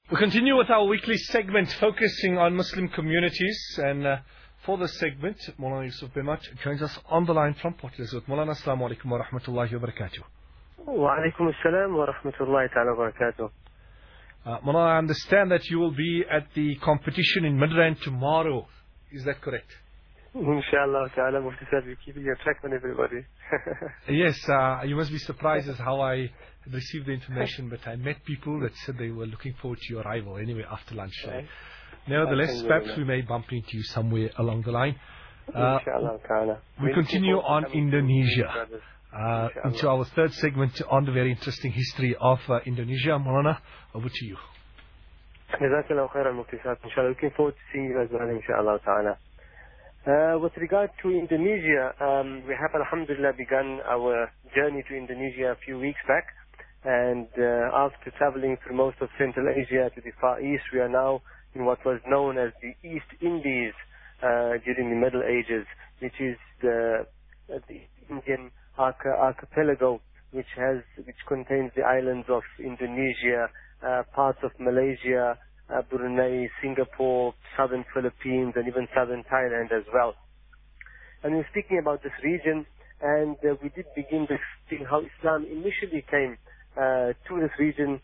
We continue with our weekly segment focusing on Muslim communities, and for this segment, Maulana Yusuf Bimat joins us on the line from Port Elizabeth. Maulana, Assalamu alaikum wa rahmatullahi wa barakatuh. Wa alaikum assalam wa rahmatullahi ta'ala wa barakatuh. Maulana, I understand that you will be at the competition in Midrand tomorrow. Is that correct? Inshallah ta'ala, Mufti Saab, you're keeping a track on everybody. Yes, you must be surprised as how I had received the information, but I met people that said they were looking forward to your arrival anyway after lunch. Nevertheless, perhaps we may bump into you somewhere along the line. Inshallah ta'ala. We continue on Indonesia. Into our third segment on the very interesting history of Indonesia. Maulana, over to you. Jazakallahu khairan, Mufti Saab. Inshallah, looking forward to seeing you as well, inshallah ta'ala. With regard to Indonesia, we have alhamdulillah begun our journey to Indonesia a few weeks back, and after traveling through most of Central Asia to the Far East, we are now in what was known as the East Indies during the Middle Ages, which is the Indian archipelago, which contains the islands of Indonesia, parts of Malaysia, Brunei, Singapore, southern Philippines, and even southern Thailand as well. And we're speaking about this region, and we did begin discussing how Islam initially came to this region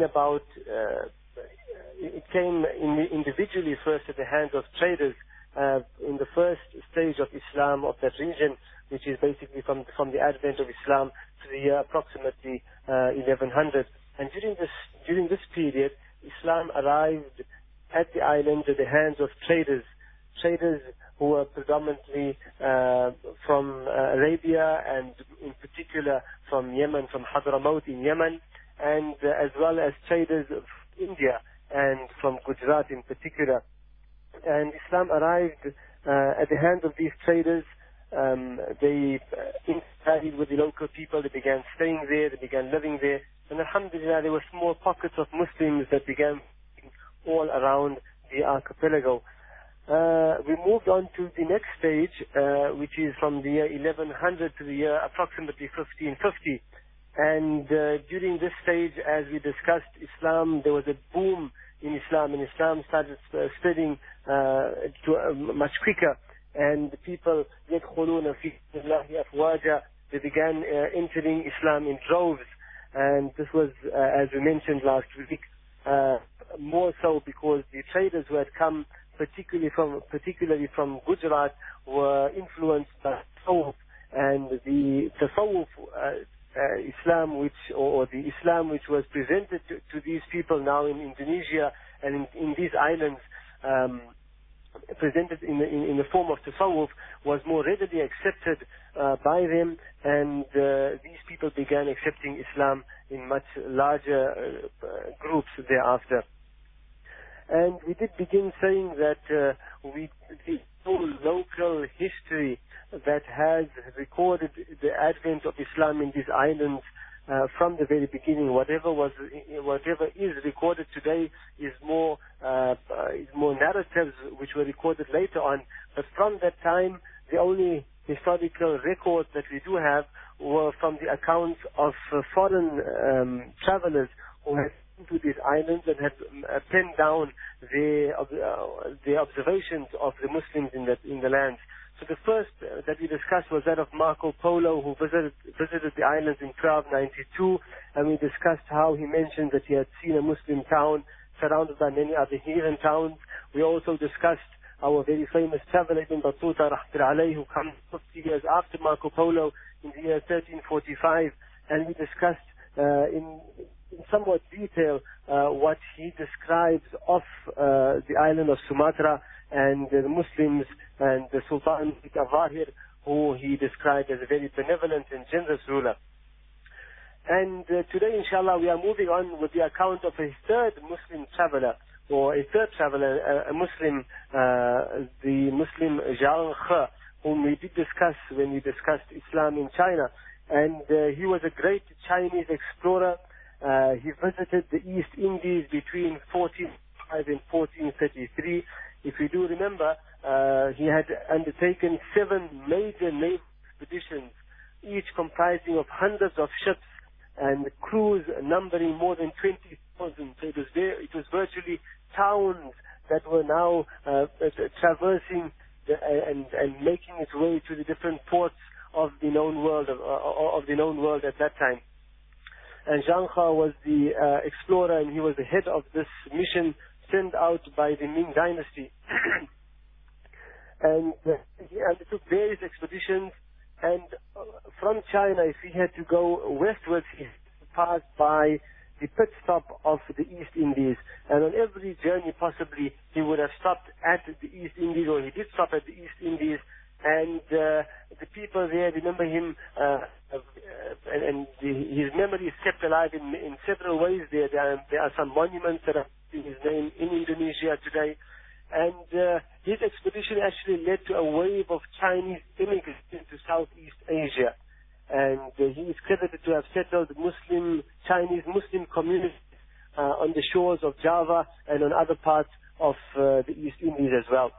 it came individually first at the hands of traders in the first stage of Islam of that region, which is basically from the advent of Islam to the year approximately 1100. And during this period, Islam arrived at the islands at the hands of traders who were predominantly from Arabia, and in particular from Yemen, from Hadramaut in Yemen, and as well as traders of India and from Gujarat in particular. And Islam arrived at the hands of these traders. They intermarried with the local people, they began staying there, they began living there, and alhamdulillah there were small pockets of Muslims that began all around the archipelago. We moved on to the next stage, which is from the year 1100 to the year approximately 1550. And during this stage, as we discussed, there was a boom in Islam, and Islam started spreading much quicker. And the people, يَدْخُلُونَ فِي اللَّهِ أَفْوَاجًا, they began entering Islam in droves. And this was, as we mentioned last week, more so because the traders who had come, particularly from Gujarat, were influenced by Tasawwuf. And the Tasawwuf Islam, the Islam which was presented to these people now in Indonesia and in these islands, presented in the form of Tasawwuf, was more readily accepted by them, and these people began accepting Islam in much larger groups thereafter. And we did begin saying that the whole local history that has recorded the advent of Islam in these islands from the very beginning, whatever is recorded today is more narratives which were recorded later on. But from that time, the only historical records that we do have were from the accounts of foreign travelers who had been to these islands and had penned down their observations of the Muslims in the land. So the first that we discussed was that of Marco Polo, who visited the islands in 1292, and we discussed how he mentioned that he had seen a Muslim town surrounded by many other heathen towns. We also discussed our very famous traveler Ibn Battuta Rahmatullahi alayhi, who comes 50 years after Marco Polo in the year 1345, and we discussed in somewhat detail what he describes of the island of Sumatra and the Muslims and the Sultan Al-Zahir, who he described as a very benevolent and generous ruler. And today, inshallah, we are moving on with the account of a third Muslim traveler, a Muslim, the Muslim Zhang He, whom we did discuss when we discussed Islam in China. And he was a great Chinese explorer. He visited the East Indies between 1405 and 1433. If you do remember, he had undertaken 7 major naval expeditions, each comprising of hundreds of ships and crews numbering more than 20,000 thousands. So it was virtually towns that were now traversing and making its way to the different ports of the known world at that time. And Zhang He was the explorer, and he was the head of this mission sent out by the Ming Dynasty. And he undertook various expeditions, and from China, if he had to go westwards, he passed by the pit stop of the East Indies. And on every journey possibly, he would have stopped at the East Indies, or he did stop at the East Indies. And the people there remember him, and his memory is kept alive in several ways. There are some monuments that are in his name in Indonesia today. And his expedition actually led to a wave of Chinese immigrants into Southeast Asia. And he is credited to have settled Chinese Muslim communities on the shores of Java and on other parts of the East Indies as well.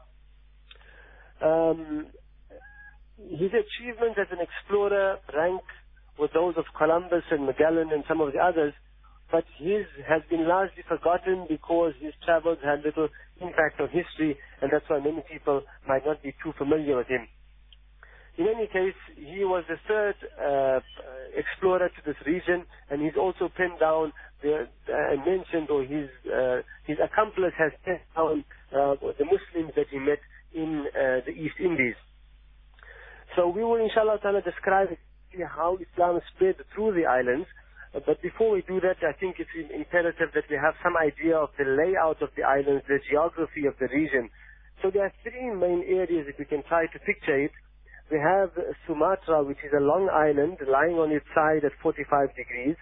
His achievements as an explorer rank with those of Columbus and Magellan and some of the others, but his has been largely forgotten because his travels had little impact on history, and that's why many people might not be too familiar with him. In any case, he was the third explorer to this region, and he's also penned down and mentioned, or his accomplice has penned down the Muslims that he met in the East Indies. So we will, inshallah ta'ala, describe how Islam spread through the islands. But before we do that, I think it's imperative that we have some idea of the layout of the islands, the geography of the region. So there are three main areas, if we can try to picture it. We have Sumatra, which is a long island lying on its side at 45 degrees.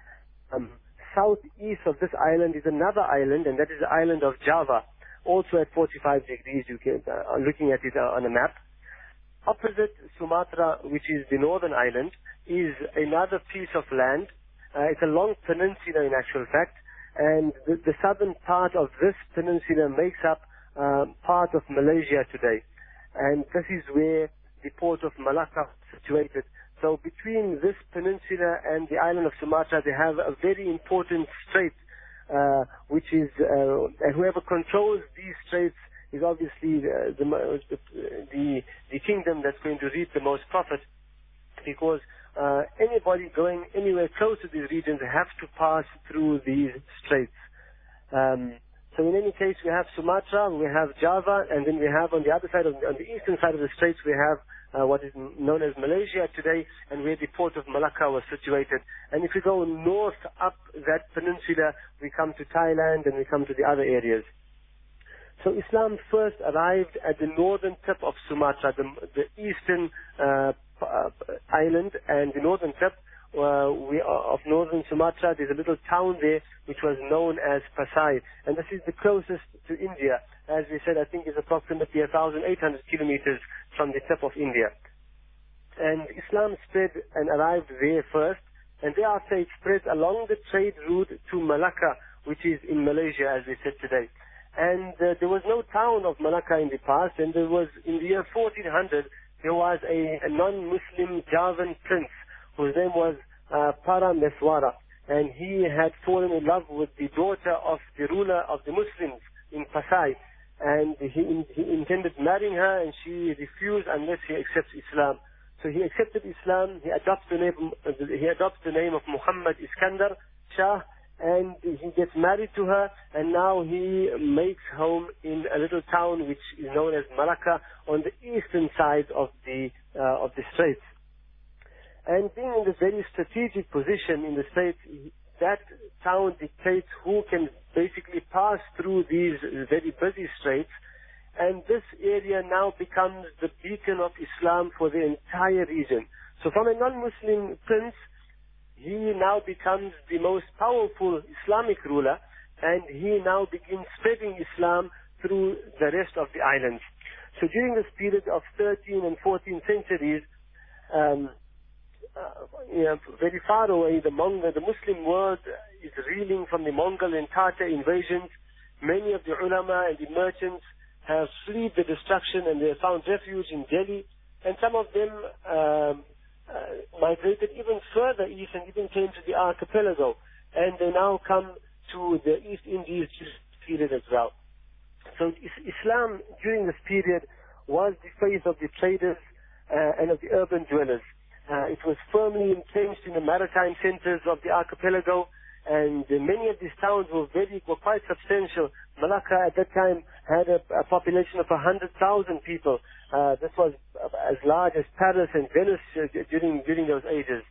Southeast of this island is another island, and that is the island of Java, also at 45 degrees, you can, looking at it on a map. Opposite Sumatra, which is the northern island, is another piece of land. It's a long peninsula in actual fact, and the southern part of this peninsula makes up part of Malaysia today. And this is where the port of Malacca is situated. So between this peninsula and the island of Sumatra, they have a very important strait, which is, and whoever controls these straits is obviously the kingdom that's going to reap the most profit, because anybody going anywhere close to these regions have to pass through these straits. So in any case, we have Sumatra, we have Java, and then we have on the other side, on the eastern side of the straits, we have what is known as Malaysia today, and where the port of Malacca was situated. And if we go north up that peninsula, we come to Thailand and we come to the other areas. So Islam first arrived at the northern tip of Sumatra, the eastern island, and the northern tip of northern Sumatra. There's a little town there which was known as Pasai, and this is the closest to India. As we said, I think it's approximately 1,800 kilometers from the tip of India. And Islam spread and arrived there first, and thereafter it spread along the trade route to Malacca, which is in Malaysia, as we said today. And there was no town of Malacca in the past, and there was, in the year 1400, there was a non-Muslim Javan prince whose name was Parameswara, and he had fallen in love with the daughter of the ruler of the Muslims in Pasai, and he intended marrying her, and she refused unless he accepts Islam. So he accepted Islam, he adopts the name of Muhammad Iskandar Shah, and he gets married to her, and now he makes home in a little town which is known as Malacca on the eastern side of the straits. And being in this very strategic position in the straits, that town dictates who can basically pass through these very busy straits, and this area now becomes the beacon of Islam for the entire region. So from a non-Muslim prince, he now becomes the most powerful Islamic ruler, and he now begins spreading Islam through the rest of the islands. So during this period of 13th and 14th centuries, very far away, the Muslim world is reeling from the Mongol and Tatar invasions. Many of the ulama and the merchants have fled the destruction, and they found refuge in Delhi, and some of them migrated even further east and even came to the archipelago, and they now come to the East Indies period as well. So Islam during this period was the faith of the traders and of the urban dwellers. It was firmly entrenched in the maritime centers of the archipelago, and many of these towns were quite substantial. Malacca at that time had a population of 100,000 people. This was as large as Paris and Venice during those ages.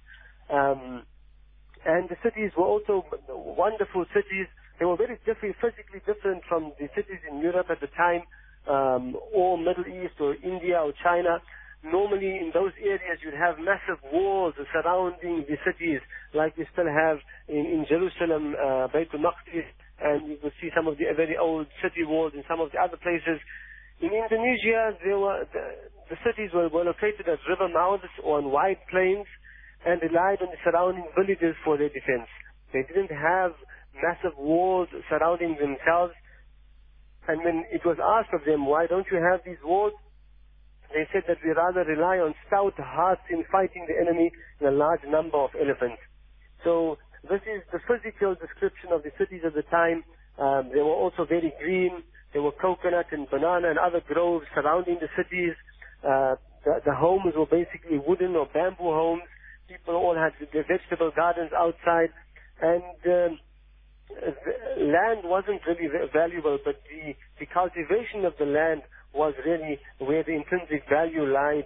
And the cities were also wonderful cities. They were very physically different from the cities in Europe at the time, or Middle East or India or China. Normally in those areas you'd have massive walls surrounding the cities, like we still have in Jerusalem, Baitul Maqdis, and you could see some of the very old city walls in some of the other places. In Indonesia, the cities were located at river mouths or on wide plains and relied on the surrounding villages for their defense. They didn't have massive walls surrounding themselves. And when it was asked of them, why don't you have these walls? They said that we rather rely on stout hearts in fighting the enemy and a large number of elephants. So this is the physical description of the cities at the time. They were also very green. There were coconut and banana and other groves surrounding the cities. The homes were basically wooden or bamboo homes. People all had their vegetable gardens outside. And land wasn't really valuable, but the cultivation of the land was really where the intrinsic value lied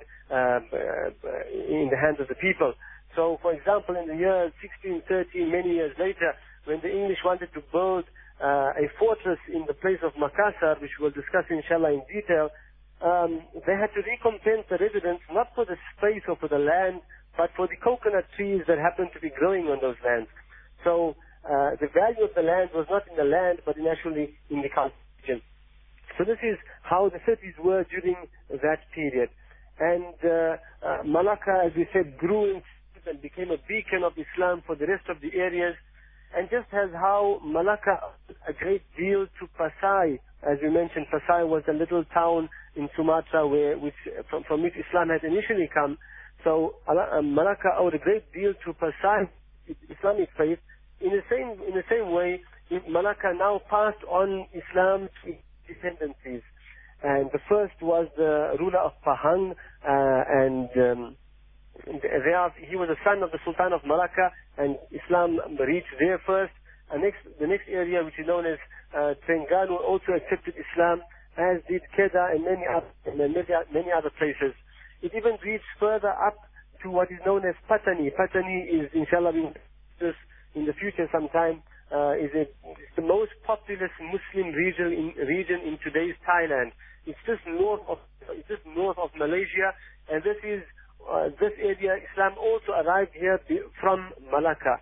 in the hands of the people. So, for example, in the year 1613, many years later, when the English wanted to build a fortress in the place of Makassar, which we'll discuss inshallah in detail, they had to recompense the residents not for the space or for the land, but for the coconut trees that happened to be growing on those lands. So the value of the land was not in the land, but actually in the cultivation. So this is how the cities were during that period. And Malacca, as we said, grew and became a beacon of Islam for the rest of the areas. And just as how Malacca a great deal to Pasai, as we mentioned, Pasai was a little town in Sumatra from which Islam had initially come. So Malacca owed a great deal to Pasai, Islamic faith. In the same way, Malacca now passed on Islam to dependencies. And the first was the ruler of Pahang, and he was the son of the Sultan of Malacca, and Islam reached there first. And the next area, which is known as Terengganu, also accepted Islam, as did Kedah and many other places. It even reached further up to what is known as Patani. Patani is, inshallah, in the future sometime, is the most populous Muslim region in today's Thailand. It's just north of Malaysia, and this area. Islam also arrived here from Malacca.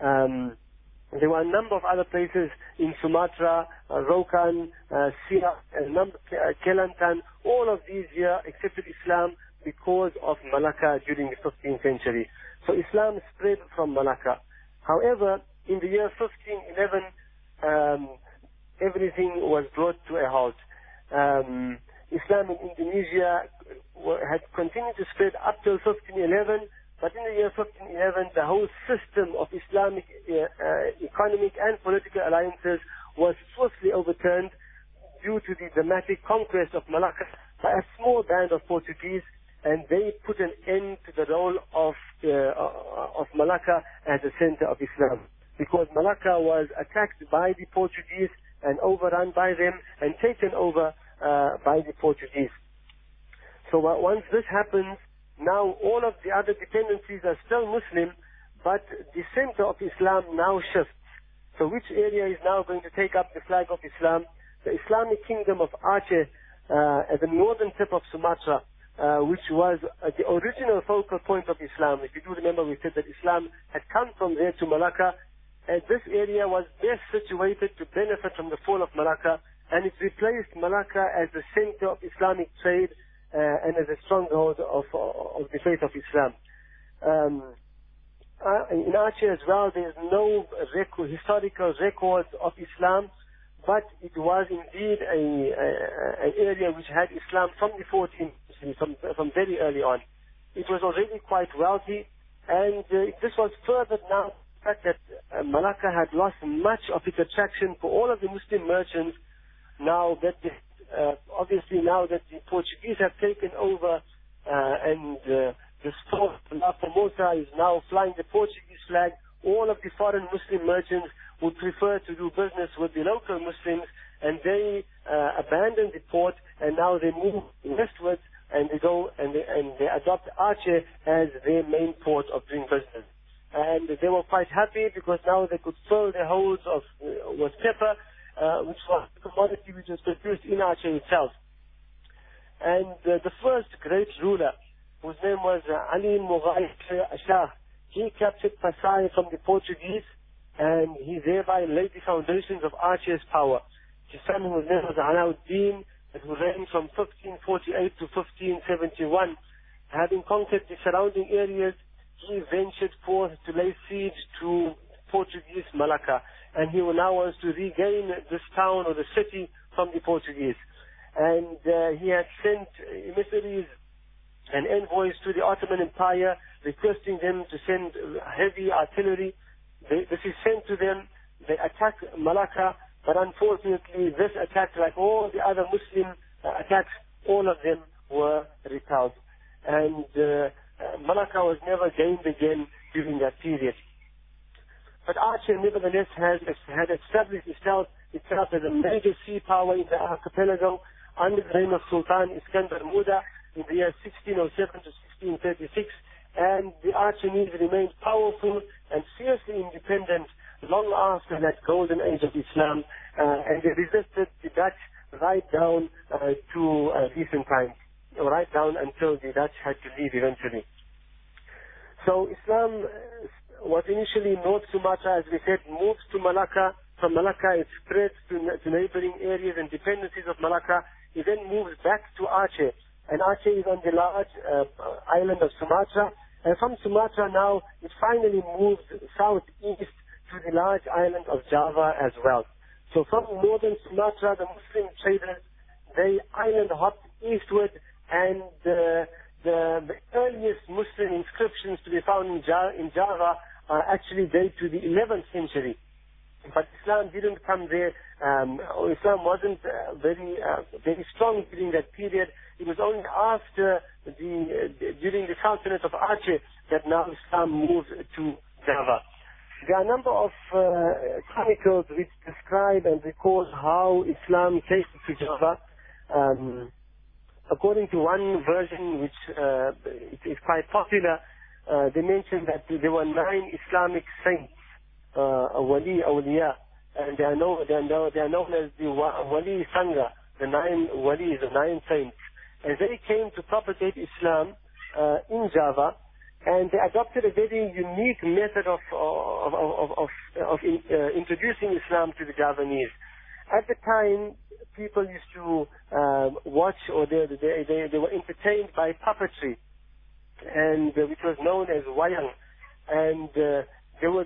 There were a number of other places in Sumatra, Rokan, Siak, Kelantan. All of these here accepted Islam because of Malacca during the 15th century. So Islam spread from Malacca. However, in the year 1511, everything was brought to a halt. Islam in Indonesia had continued to spread up till 1511, but in the year 1511, the whole system of Islamic economic and political alliances was swiftly overturned due to the dramatic conquest of Malacca by a small band of Portuguese, and they put an end to the role of Malacca as the center of Islam, because Malacca was attacked by the Portuguese and overrun by them and taken over by the Portuguese. So once this happens, now all of the other dependencies are still Muslim, but the center of Islam now shifts. So which area is now going to take up the flag of Islam? The Islamic kingdom of Aceh at the northern tip of Sumatra, which was the original focal point of Islam. If you do remember, we said that Islam had come from there to Malacca, and this area was best situated to benefit from the fall of Malacca, and it replaced Malacca as the center of Islamic trade and as a stronghold of the faith of Islam. In Aceh as well, there is no historical records of Islam, but it was indeed an area which had Islam from the 14th century, from very early on. It was already quite wealthy, and this was furthered now fact that Malacca had lost much of its attraction for all of the Muslim merchants. Now that obviously now that the Portuguese have taken over and the sport La Formosa is now flying the Portuguese flag, all of the foreign Muslim merchants would prefer to do business with the local Muslims, and they abandon the port, and now they move westwards, and they go and they adopt Aceh as their main port of doing business. And they were quite happy because now they could fill their holds with pepper, which was a commodity which was produced in Aceh itself. And the first great ruler, whose name was Ali Mughal Shah, he captured Pasai from the Portuguese, and he thereby laid the foundations of Aceh's power. His son, whose name was Alauddin, who reigned from 1548 to 1571. Having conquered the surrounding areas, he ventured forth to lay siege to Portuguese Malacca, and he now wants to regain this town or the city from the Portuguese. And he had sent emissaries and envoys to the Ottoman Empire, requesting them to send heavy artillery. This is sent to them. They attack Malacca, but unfortunately this attack, like all the other Muslim attacks, all of them were repelled. And Malacca was never gained again during that period. But Aceh nevertheless had established itself as a major sea power in the archipelago under the reign of Sultan Iskandar Muda in the year 1607 to 1636, and the Achenese remained powerful and fiercely independent long after that golden age of Islam, and they resisted the Dutch right down to recent times, right down until the Dutch had to leave eventually. So Islam was initially North Sumatra, as we said, moves to Malacca. From Malacca it spreads to neighboring areas and dependencies of Malacca. It then moves back to Aceh, and Aceh is on the large island of Sumatra, and from Sumatra now it finally moves southeast to the large island of Java as well. So from northern Sumatra, the Muslim traders, they island hopped eastward, and the earliest Muslim inscriptions to be found in Java actually date to the 11th century. But Islam didn't come there. Islam wasn't very strong during that period. It was only after during the Sultanate of Aceh that now Islam moved to Java. There are a number of chronicles which describe and record how Islam came to Java. According to one version, which is quite popular, they mention that there were 9 Islamic saints, Wali Awliya, and they are known as the Wali Sangha, the 9 Walis, the 9 saints. And they came to propagate Islam in Java, and they adopted a very unique method of introducing Islam to the Javanese. At the time, people used to watch, or they were entertained by puppetry, and which was known as wayang, and there were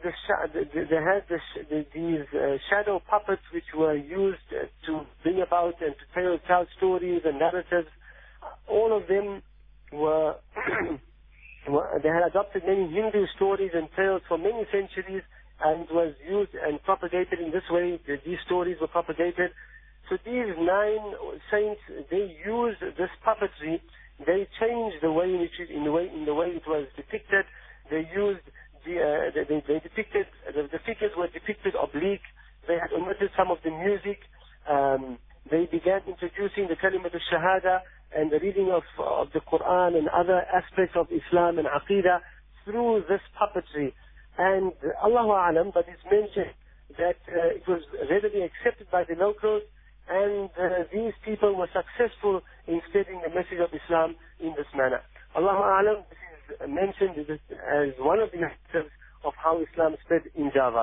these shadow puppets which were used to bring about and to tell stories and narratives. All of them were they had adopted many Hindu stories and tales for many centuries, and was used and propagated in this way. These stories were propagated. So these 9 saints, they used this puppetry. They changed the way in the way it was depicted. They used they depicted the figures were depicted oblique. They had omitted some of the music. They began introducing the kalimat al-shahada and the reading of the Quran and other aspects of Islam and Aqidah through this puppetry. And Allahu A'lam, but it's mentioned that it was readily accepted by the locals, and these people were successful in spreading the message of Islam in this manner. Allahu A'lam, this is mentioned as one of the methods of how Islam spread in Java.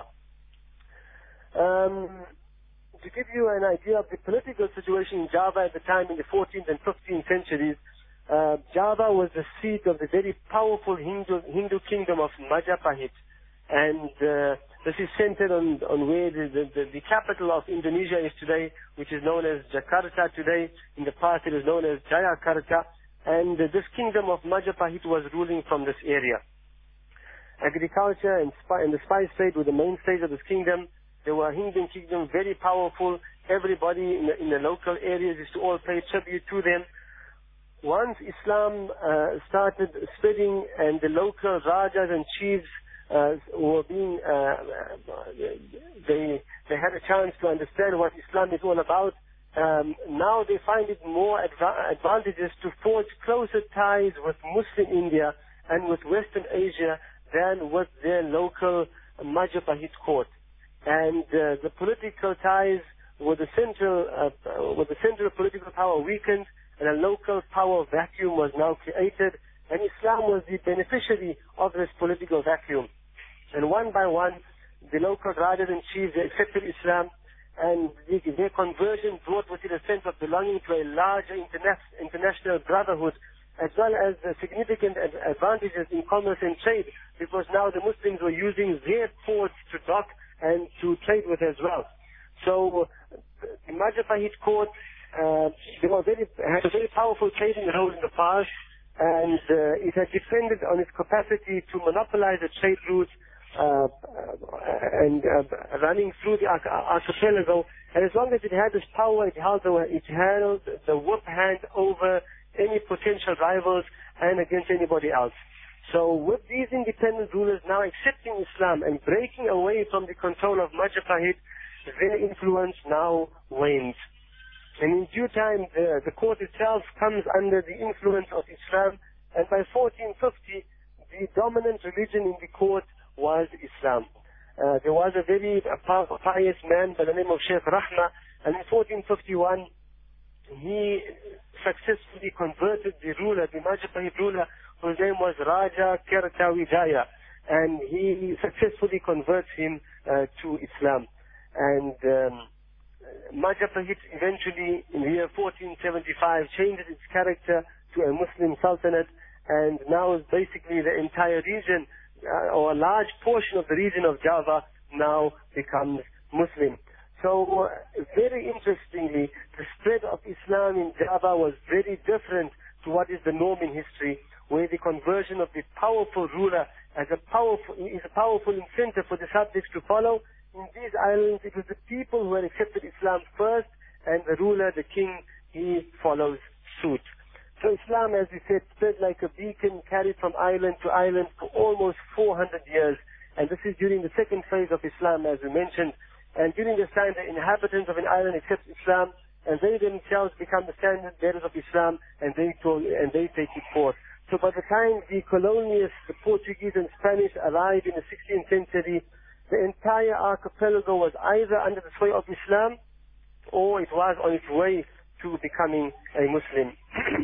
To give you an idea of the political situation in Java at the time in the 14th and 15th centuries, Java was the seat of the very powerful Hindu kingdom of Majapahit. And this is centered on where the capital of Indonesia is today, which is known as Jakarta today. In the past it was known as Jayakarta. And this kingdom of Majapahit was ruling from this area. agriculture and the spice trade were the mainstays of this kingdom. There were Hindun kingdom, very powerful. Everybody in the local areas used to all pay tribute to them. Once Islam started spreading and the local rajas and chiefs were being, they had a chance to understand what Islam is all about, now they find it more advantageous to forge closer ties with Muslim India and with Western Asia than with their local Majapahit court. And the political ties with the central political power weakened, and a local power vacuum was now created, and Islam was the beneficiary of this political vacuum. And one by one, the local rajas and chiefs accepted Islam, and their conversion brought with it a sense of belonging to a larger international brotherhood, as well as significant advantages in commerce and trade, because now the Muslims were using their ports to dock and to trade with as well. So the Majapahit court had a very powerful trading role in the past, and it had depended on its capacity to monopolize the trade routes and running through the archipelago. And as long as it had this power, it held the whip hand over any potential rivals and against anybody else. So with these independent rulers now accepting Islam and breaking away from the control of Majapahit, their influence now wanes. And in due time, the court itself comes under the influence of Islam, and by 1450, the dominant religion in the court was Islam. There was a very pious man by the name of Sheikh Rahma, and in 1451, he successfully converted the ruler, the Majapahit ruler, whose name was Raja Kertawijaya, and he successfully converts him to Islam. And Majapahit eventually, in the year 1475, changes its character to a Muslim sultanate, and now basically the entire region, or a large portion of the region of Java, now becomes Muslim. So, very interestingly, the spread of Islam in Java was very different to what is the norm in history, where the conversion of the powerful ruler is a powerful incentive for the subjects to follow. In these islands, it was the people who had accepted Islam first, and the ruler, the king, he follows suit. So Islam, as we said, spread like a beacon, carried from island to island for almost 400 years. And this is during the second phase of Islam, as we mentioned. And during this time, the inhabitants of an island accept Islam, and they themselves become the standard bearers of Islam, and they take it forth. So by the time the colonialists, the Portuguese and Spanish, arrived in the 16th century, the entire archipelago was either under the sway of Islam, or it was on its way to becoming a Muslim.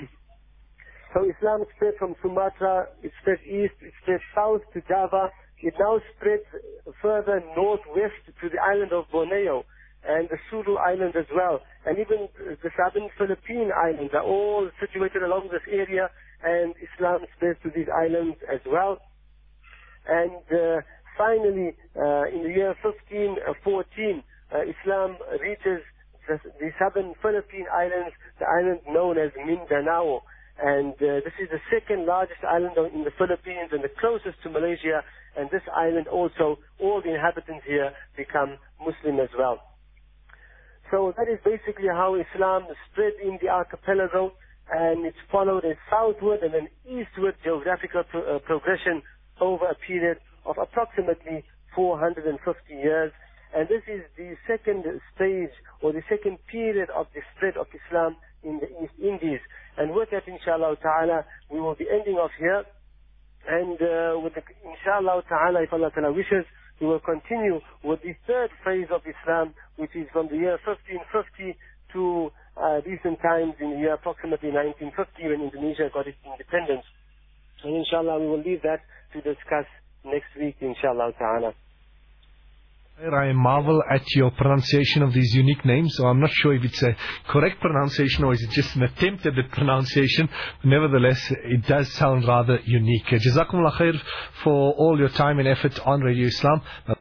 So Islam spread from Sumatra, it spread east, it spread south to Java, it now spreads further northwest to the island of Borneo and the Sulu Island as well. And even the southern Philippine islands are all situated along this area, and Islam spreads to these islands as well. And finally, in the year 1514, Islam reaches the southern Philippine islands, the island known as Mindanao. And this is the second largest island in the Philippines and the closest to Malaysia. And this island also, all the inhabitants here become Muslim as well. So that is basically how Islam spread in the archipelago, and it's followed a southward and an eastward geographical progression over a period of approximately 450 years. And this is the second stage, or the second period of the spread of Islam in the East Indies. And with that, inshallah ta'ala, we will be ending off here. And inshallah ta'ala, if Allah ta'ala wishes, we will continue with the third phase of Islam, which is from the year 1550 to recent times in the year approximately 1950, when Indonesia got its independence. And inshallah, we will leave that to discuss next week, inshallah ta'ala. I marvel at your pronunciation of these unique names, so I'm not sure if it's a correct pronunciation or is it just an attempt at the pronunciation. Nevertheless, it does sound rather unique. Jazakumullah khair for all your time and effort on Radio Islam.